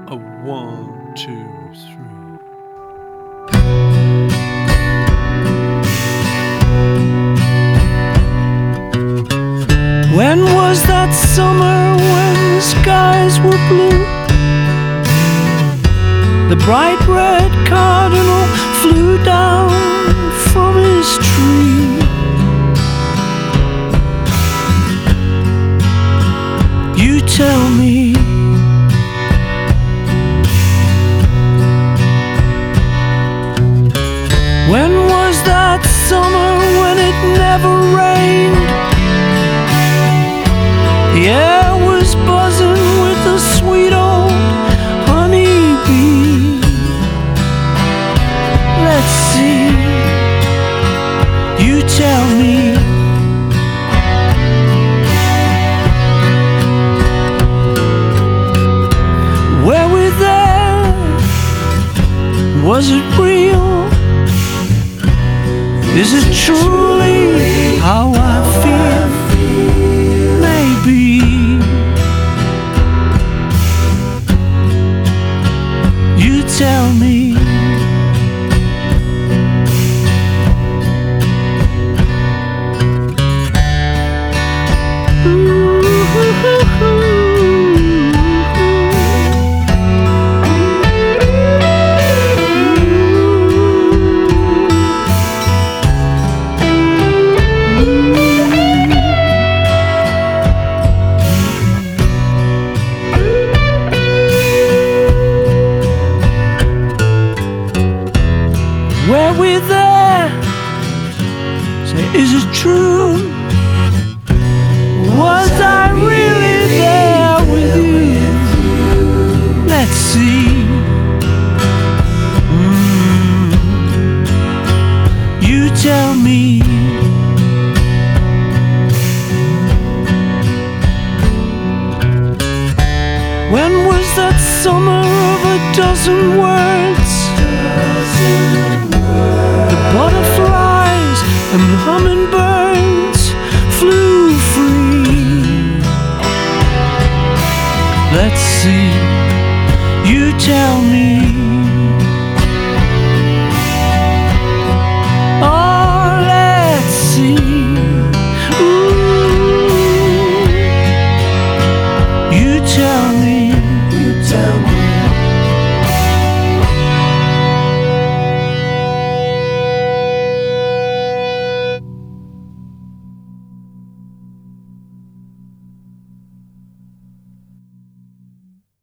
A 1, 2, 3. When was that summer when the skies were blue? The bright red cardinal flew down from his tree. You tell me, when was that summer when it never rained? The air was buzzing with the sweet old honeybee. Let's see, you tell me. Were we there? Was it real? Is it truly how I feel? Maybe. You tell me. Were we there? Say, is it true? Was I really there with you? Let's see. You tell me. When was that summer of a dozen words? The butterflies and the hummingbirds flew free. Let's see, you tell me.